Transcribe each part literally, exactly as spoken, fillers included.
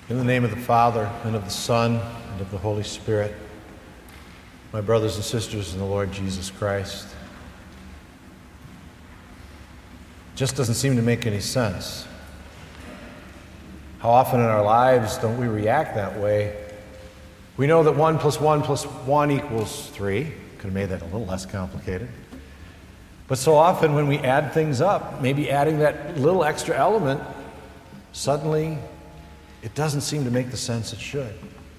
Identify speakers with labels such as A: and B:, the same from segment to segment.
A: In the name of the Father, and of the Son, and of the Holy Spirit, my brothers and sisters in the Lord Jesus Christ, it just doesn't seem to make any sense. How often in our lives don't we react that way? We know that one plus one plus one equals three. Could have made that a little less complicated. But so often when we add things up, maybe adding that little extra element, suddenly it doesn't seem to make the sense it should.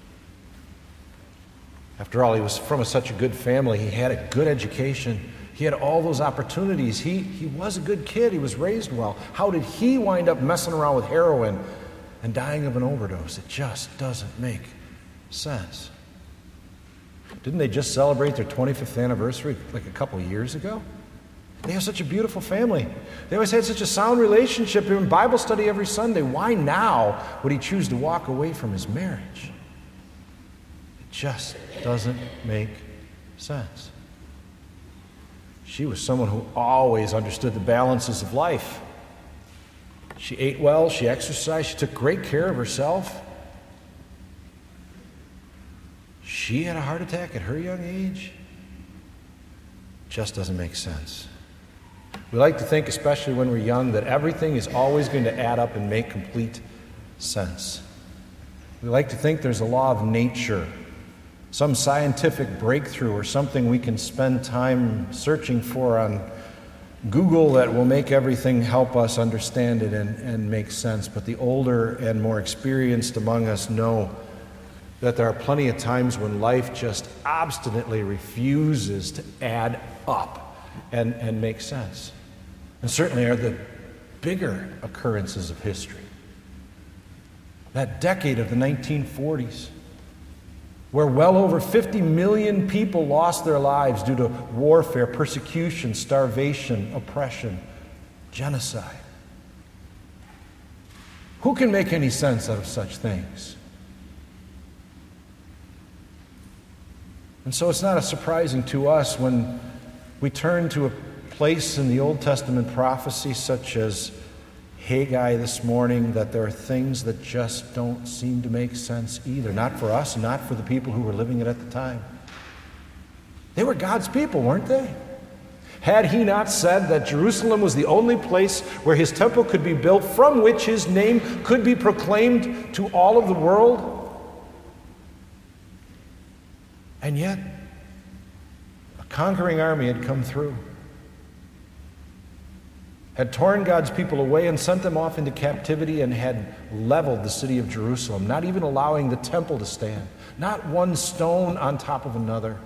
A: After all, he was from a, such a good family. He had a good education. He had all those opportunities. He, he was a good kid. He was raised well. How did he wind up messing around with heroin and dying of an overdose? It just doesn't make sense. Didn't they just celebrate their twenty-fifth anniversary like a couple of years ago? They have such a beautiful family. They always had such a sound relationship. They were in Bible study every Sunday. Why now would he choose to walk away from his marriage? It just doesn't make sense. She was someone who always understood the balances of life. She ate well, she exercised, she took great care of herself. She had a heart attack at her young age. Just doesn't make sense. We like to think, especially when we're young, that everything is always going to add up and make complete sense. We like to think there's a law of nature, some scientific breakthrough, or something we can spend time searching for on Google that will make everything help us understand it and, and make sense. But the older and more experienced among us know that there are plenty of times when life just obstinately refuses to add up and, and make sense. And certainly are the bigger occurrences of history. That decade of the nineteen forties, where well over fifty million people lost their lives due to warfare, persecution, starvation, oppression, genocide. Who can make any sense out of such things? And so it's not surprising to us when we turn to a place in the Old Testament prophecy such as Haggai this morning that there are things that just don't seem to make sense either. Not for us, not for the people who were living it at the time. They were God's people, weren't they? Had he not said that Jerusalem was the only place where his temple could be built, from which his name could be proclaimed to all of the world? And yet, a conquering army had come through, had torn God's people away and sent them off into captivity, and had leveled the city of Jerusalem, not even allowing the temple to stand, not one stone on top of another.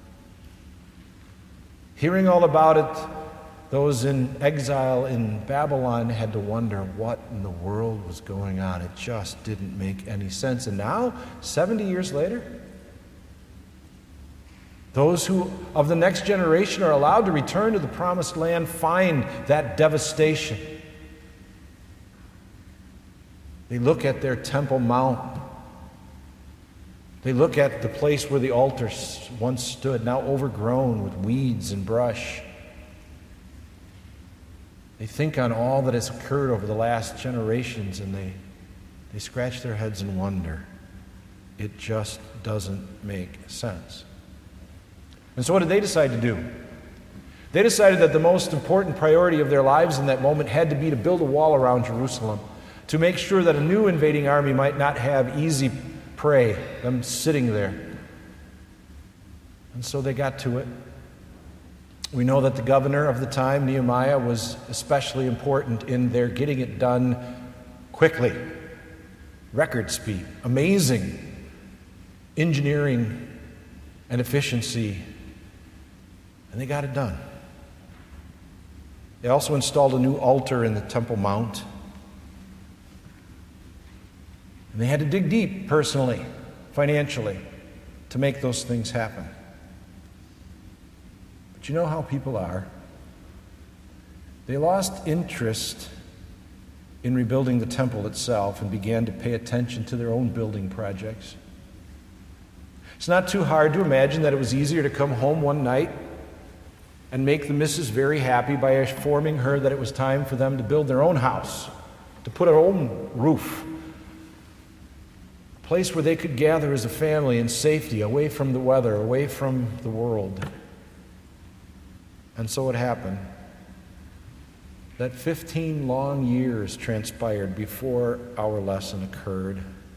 A: Hearing all about it, those in exile in Babylon had to wonder what in the world was going on. It just didn't make any sense. And now, seventy years later, those who of the next generation are allowed to return to the promised land find that devastation. They look at their Temple Mount. They look at the place where the altar once stood, now overgrown with weeds and brush. They think on all that has occurred over the last generations, and they, they scratch their heads and wonder. It just doesn't make sense. And so what did they decide to do? They decided that the most important priority of their lives in that moment had to be to build a wall around Jerusalem, to make sure that a new invading army might not have easy prey, them sitting there. And so they got to it. We know that the governor of the time, Nehemiah, was especially important in their getting it done quickly. Record speed, amazing engineering and efficiency. And they got it done. They also installed a new altar in the Temple Mount. And they had to dig deep personally, financially, to make those things happen. But you know how people are. They lost interest in rebuilding the temple itself and began to pay attention to their own building projects. It's not too hard to imagine that it was easier to come home one night and make the missus very happy by informing her that it was time for them to build their own house, to put their own roof, a place where they could gather as a family in safety, away from the weather, away from the world. And so it happened that fifteen long years transpired before our lesson occurred.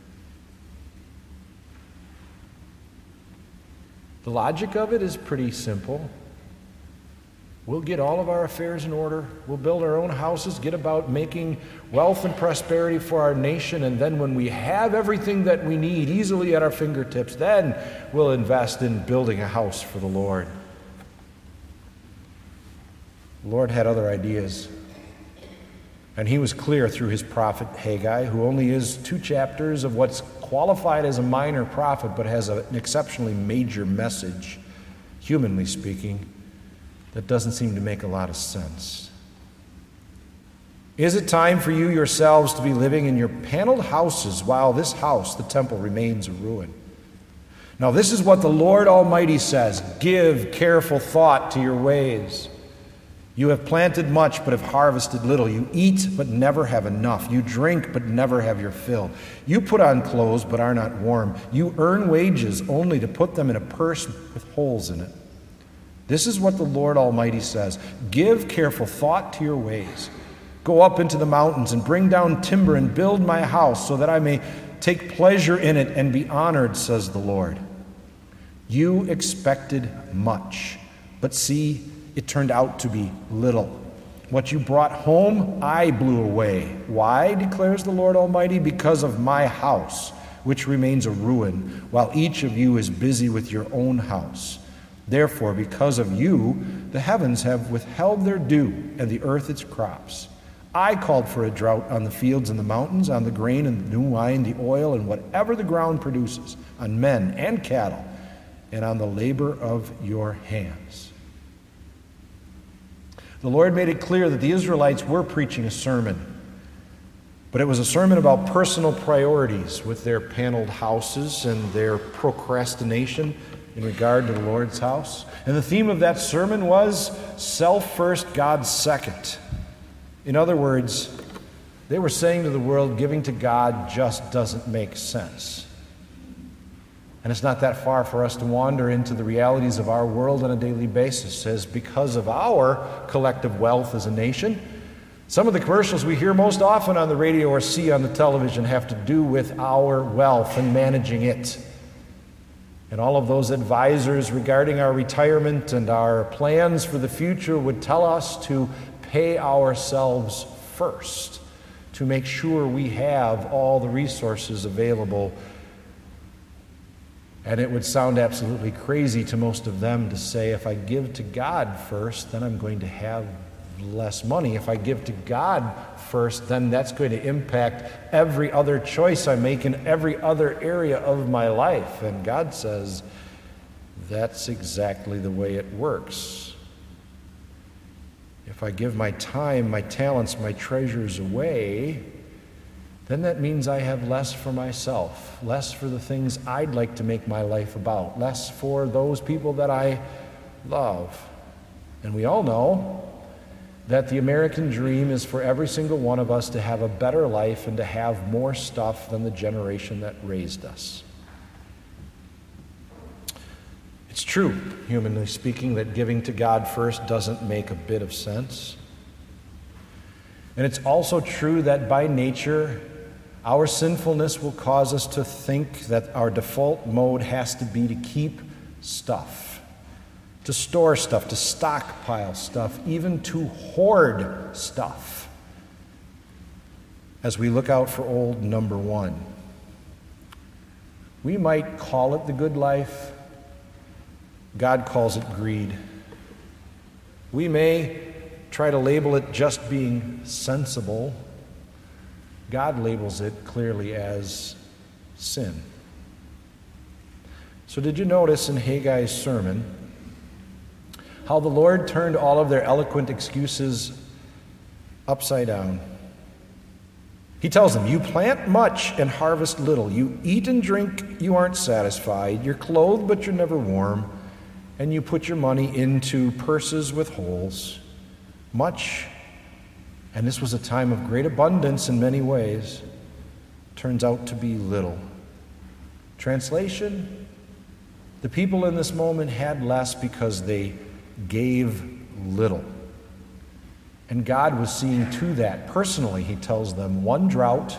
A: The logic of it is pretty simple. We'll get all of our affairs in order. We'll build our own houses, get about making wealth and prosperity for our nation, and then when we have everything that we need easily at our fingertips, then we'll invest in building a house for the Lord. The Lord had other ideas, and he was clear through his prophet Haggai, who only is two chapters of what's qualified as a minor prophet, but has a, an exceptionally major message, humanly speaking, that doesn't seem to make a lot of sense. Is it time for you yourselves to be living in your paneled houses while this house, the temple, remains a ruin? Now this is what the Lord Almighty says: give careful thought to your ways. You have planted much, but have harvested little. You eat, but never have enough. You drink, but never have your fill. You put on clothes, but are not warm. You earn wages only to put them in a purse with holes in it. This is what the Lord Almighty says: give careful thought to your ways. Go up into the mountains and bring down timber and build my house so that I may take pleasure in it and be honored, says the Lord. You expected much, but see, it turned out to be little. What you brought home, I blew away. Why, declares the Lord Almighty? Because of my house, which remains a ruin, while each of you is busy with your own house. Therefore, because of you, the heavens have withheld their dew, and the earth its crops. I called for a drought on the fields and the mountains, on the grain and the new wine, the oil, and whatever the ground produces, on men and cattle, and on the labor of your hands. The Lord made it clear that the Israelites were preaching a sermon, but it was a sermon about personal priorities with their paneled houses and their procrastination in regard to the Lord's house. And the theme of that sermon was self first, God second. In other words, they were saying to the world, giving to God just doesn't make sense. And it's not that far for us to wander into the realities of our world on a daily basis, as because of our collective wealth as a nation, some of the commercials we hear most often on the radio or see on the television have to do with our wealth and managing it. And all of those advisors regarding our retirement and our plans for the future would tell us to pay ourselves first, to make sure we have all the resources available. And it would sound absolutely crazy to most of them to say, if I give to God first, then I'm going to have less money. If I give to God first, then that's going to impact every other choice I make in every other area of my life. And God says, that's exactly the way it works. If I give my time, my talents, my treasures away, then that means I have less for myself, less for the things I'd like to make my life about, less for those people that I love. And we all know that the American dream is for every single one of us to have a better life and to have more stuff than the generation that raised us. It's true, humanly speaking, that giving to God first doesn't make a bit of sense. And it's also true that by nature, our sinfulness will cause us to think that our default mode has to be to keep stuff, to store stuff, to stockpile stuff, even to hoard stuff, as we look out for old number one. We might call it the good life. God calls it greed. We may try to label it just being sensible. God labels it clearly as sin. So did you notice in Haggai's sermon how the Lord turned all of their eloquent excuses upside down? He tells them, you plant much and harvest little. You eat and drink, you aren't satisfied. You're clothed, but you're never warm. And you put your money into purses with holes. Much, and this was a time of great abundance in many ways, turns out to be little. Translation, the people in this moment had less because they gave little. And God was seeing to that. Personally, he tells them, one drought,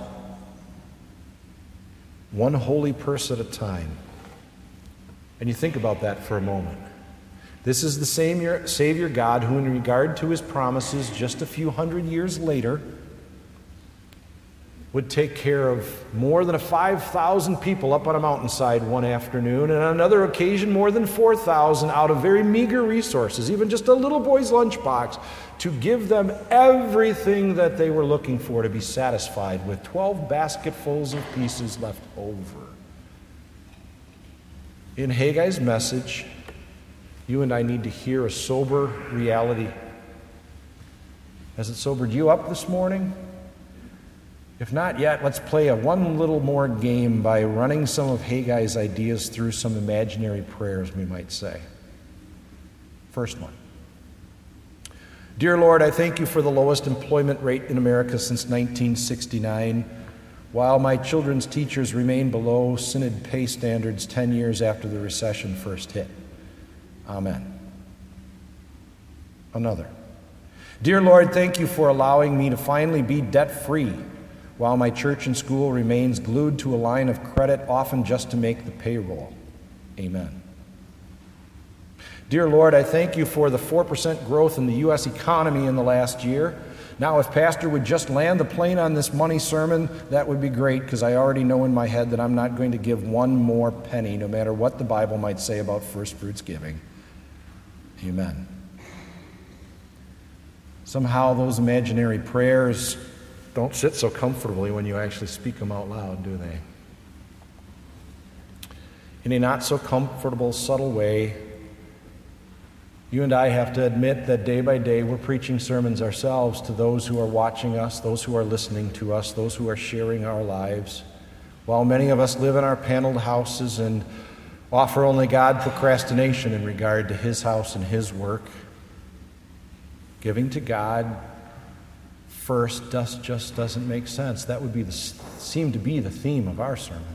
A: one holy purse at a time. And you think about that for a moment. This is the same Savior God who, in regard to his promises just a few hundred years later, would take care of more than five thousand people up on a mountainside one afternoon, and on another occasion more than four thousand out of very meager resources, even just a little boy's lunchbox, to give them everything that they were looking for to be satisfied with twelve basketfuls of pieces left over. In Haggai's message, you and I need to hear a sober reality. Has it sobered you up this morning? If not yet, let's play a one little more game by running some of Haggai's ideas through some imaginary prayers, we might say. First one. Dear Lord, I thank you for the lowest employment rate in America since nineteen sixty-nine, while my children's teachers remain below Synod pay standards ten years after the recession first hit. Amen. Another. Dear Lord, thank you for allowing me to finally be debt-free, while my church and school remains glued to a line of credit, often just to make the payroll. Amen. Dear Lord, I thank you for the four percent growth in the U S economy in the last year. Now, if Pastor would just land the plane on this money sermon, that would be great, because I already know in my head that I'm not going to give one more penny, no matter what the Bible might say about first fruits giving. Amen. Somehow those imaginary prayers don't sit so comfortably when you actually speak them out loud, do they? In a not so comfortable, subtle way, you and I have to admit that day by day we're preaching sermons ourselves to those who are watching us, those who are listening to us, those who are sharing our lives. While many of us live in our paneled houses and offer only God procrastination in regard to his house and his work, giving to God first just, just doesn't make sense. That would be the, seem to be the theme of our sermons.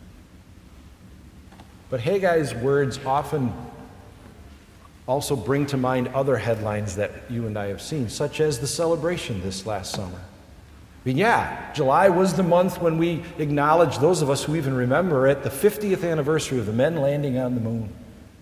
A: But Haggai's words often also bring to mind other headlines that you and I have seen, such as the celebration this last summer. I mean, yeah, July was the month when we acknowledged, those of us who even remember it, the fiftieth anniversary of the men landing on the moon.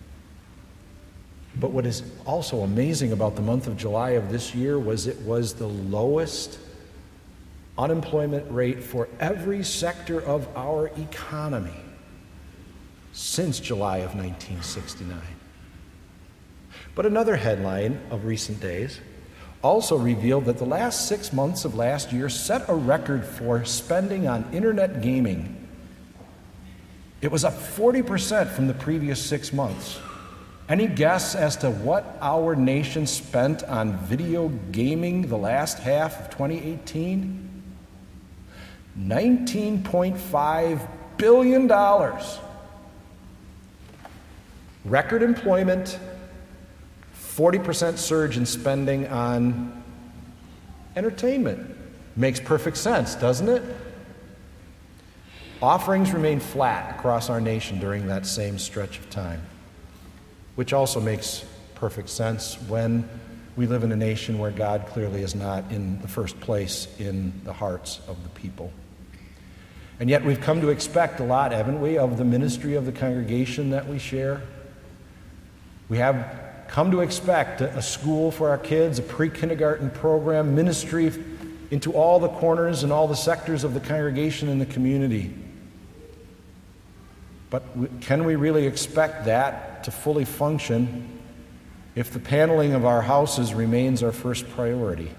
A: But what is also amazing about the month of July of this year was it was the lowest unemployment rate for every sector of our economy since July of nineteen sixty-nine. But another headline of recent days also revealed that the last six months of last year set a record for spending on internet gaming. It was up forty percent from the previous six months. Any guess as to what our nation spent on video gaming the last half of twenty eighteen? nineteen point five billion dollars. Record employment, forty percent surge in spending on entertainment. Makes perfect sense, doesn't it? Offerings remained flat across our nation during that same stretch of time, which also makes perfect sense when we live in a nation where God clearly is not in the first place in the hearts of the people. And yet we've come to expect a lot, haven't we, of the ministry of the congregation that we share. We have come to expect a school for our kids, a pre-kindergarten program, ministry into all the corners and all the sectors of the congregation and the community. But can we really expect that to fully function if the paneling of our houses remains our first priority?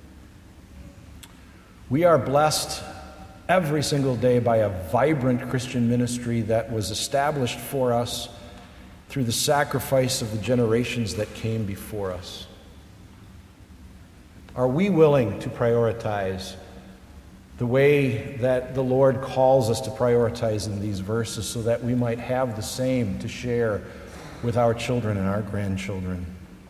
A: We are blessed every single day by a vibrant Christian ministry that was established for us through the sacrifice of the generations that came before us. Are we willing to prioritize the way that the Lord calls us to prioritize in these verses so that we might have the same to share with our children and our grandchildren?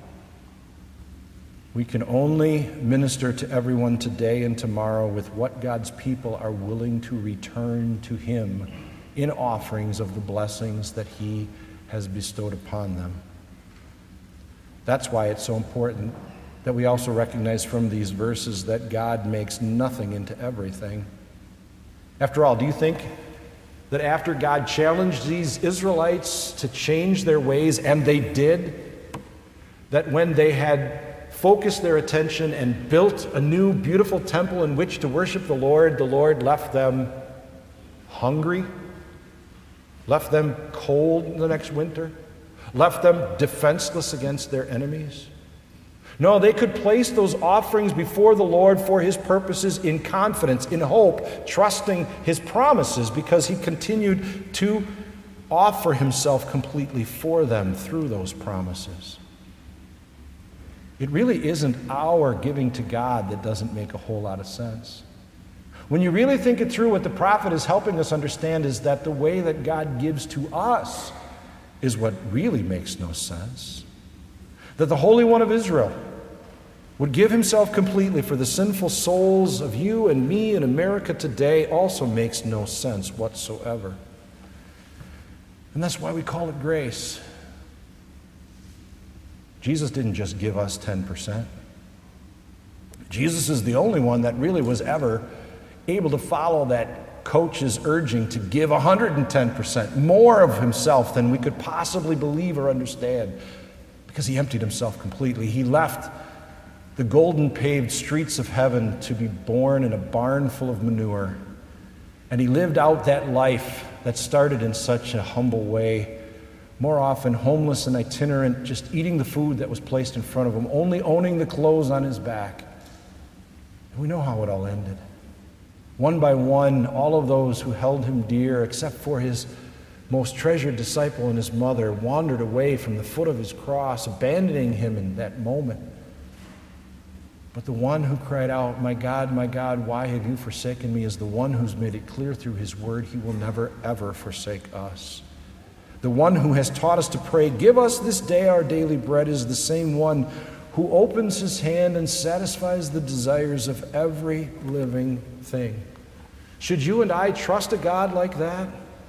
A: We can only minister to everyone today and tomorrow with what God's people are willing to return to Him in offerings of the blessings that he has bestowed upon them. That's why it's so important that we also recognize from these verses that God makes nothing into everything. After all, do you think that after God challenged these Israelites to change their ways, and they did, that when they had focused their attention and built a new beautiful temple in which to worship the Lord, the Lord left them hungry, left them cold the next winter, left them defenseless against their enemies? No, they could place those offerings before the Lord for his purposes in confidence, in hope, trusting his promises, because he continued to offer himself completely for them through those promises. It really isn't our giving to God that doesn't make a whole lot of sense. When you really think it through, what the prophet is helping us understand is that the way that God gives to us is what really makes no sense. That the Holy One of Israel would give himself completely for the sinful souls of you and me in America today also makes no sense whatsoever. And that's why we call it grace. Jesus didn't just give us ten percent. Jesus is the only one that really was ever able to follow that coach's urging to give one hundred ten percent, more of himself than we could possibly believe or understand, because he emptied himself completely. He left the golden paved streets of heaven to be born in a barn full of manure, and he lived out that life that started in such a humble way, more often homeless and itinerant, just eating the food that was placed in front of him, only owning the clothes on his back. And we know how it all ended. One by one, all of those who held him dear, except for his most treasured disciple and his mother, wandered away from the foot of his cross, abandoning him in that moment. But the one who cried out, "My God, my God, why have you forsaken me?" is the one who's made it clear through his word he will never, ever forsake us. The one who has taught us to pray, "Give us this day our daily bread," is the same one who opens his hand and satisfies the desires of every living thing. Should you and I trust a God like that?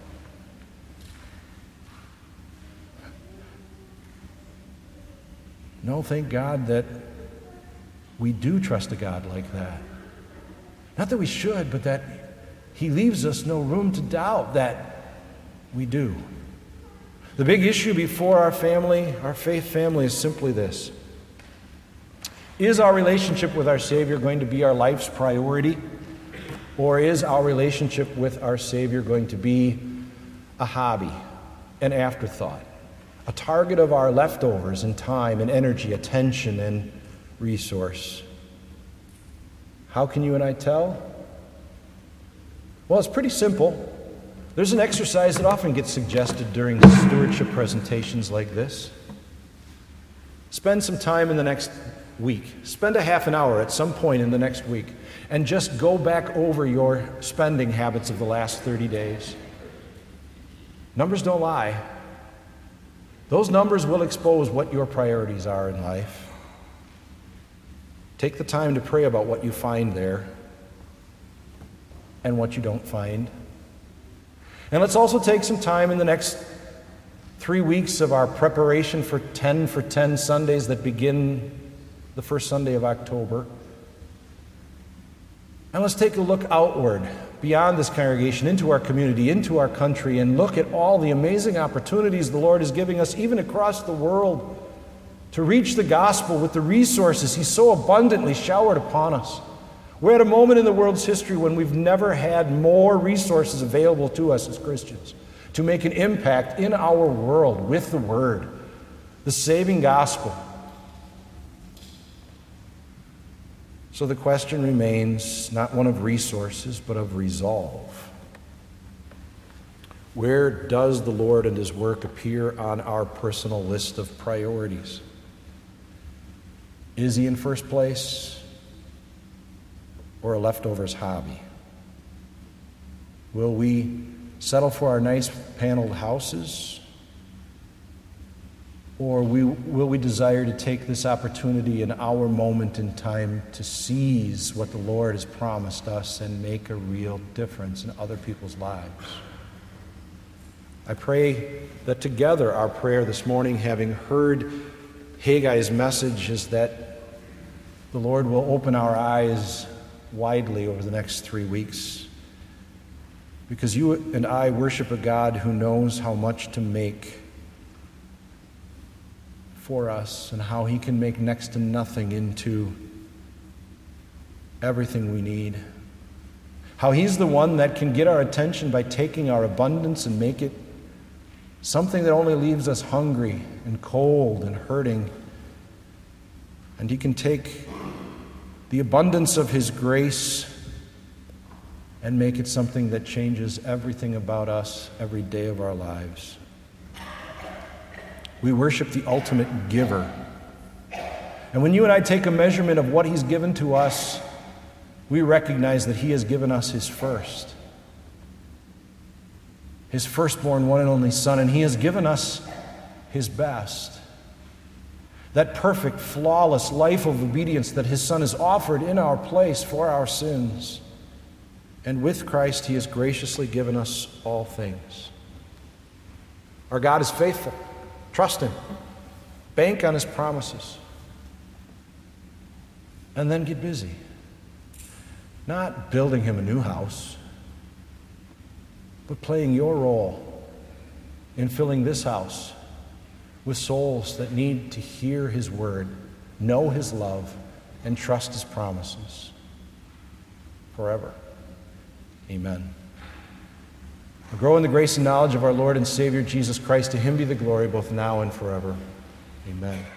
A: No, thank God that we do trust a God like that. Not that we should, but that he leaves us no room to doubt that we do. The big issue before our family, our faith family, is simply this. Is our relationship with our Savior going to be our life's priority? Or is our relationship with our Savior going to be a hobby, an afterthought, a target of our leftovers in time and energy, attention and resource? How can you and I tell? Well, it's pretty simple. There's an exercise that often gets suggested during stewardship presentations like this. Spend some time in the next week. Spend a half an hour at some point in the next week and just go back over your spending habits of the last thirty days. Numbers don't lie. Those numbers will expose what your priorities are in life. Take the time to pray about what you find there and what you don't find. And let's also take some time in the next three weeks of our preparation for ten for ten Sundays that begin the first Sunday of October. And let's take a look outward, beyond this congregation, into our community, into our country, and look at all the amazing opportunities the Lord is giving us, even across the world, to reach the gospel with the resources He's so abundantly showered upon us. We're at a moment in the world's history when we've never had more resources available to us as Christians to make an impact in our world with the Word, the saving gospel. So the question remains not one of resources, but of resolve. Where does the Lord and His work appear on our personal list of priorities? Is He in first place or a leftovers hobby? Will we settle for our nice paneled houses? Or we, will we desire to take this opportunity in our moment in time to seize what the Lord has promised us and make a real difference in other people's lives? I pray that together our prayer this morning, having heard Haggai's message, is that the Lord will open our eyes widely over the next three weeks. Because you and I worship a God who knows how much to make for us and how he can make next to nothing into everything we need. How he's the one that can get our attention by taking our abundance and make it something that only leaves us hungry and cold and hurting. And he can take the abundance of his grace and make it something that changes everything about us every day of our lives. We worship the ultimate giver. And when you and I take a measurement of what he's given to us, we recognize that he has given us his first, his firstborn, one and only Son, and he has given us his best. That perfect, flawless life of obedience that his Son has offered in our place for our sins. And with Christ, he has graciously given us all things. Our God is faithful. Trust him. Bank on his promises. And then get busy. Not building him a new house, but playing your role in filling this house with souls that need to hear his word, know his love, and trust his promises forever. Amen. Grow in the grace and knowledge of our Lord and Savior Jesus Christ. To him be the glory both now and forever. Amen.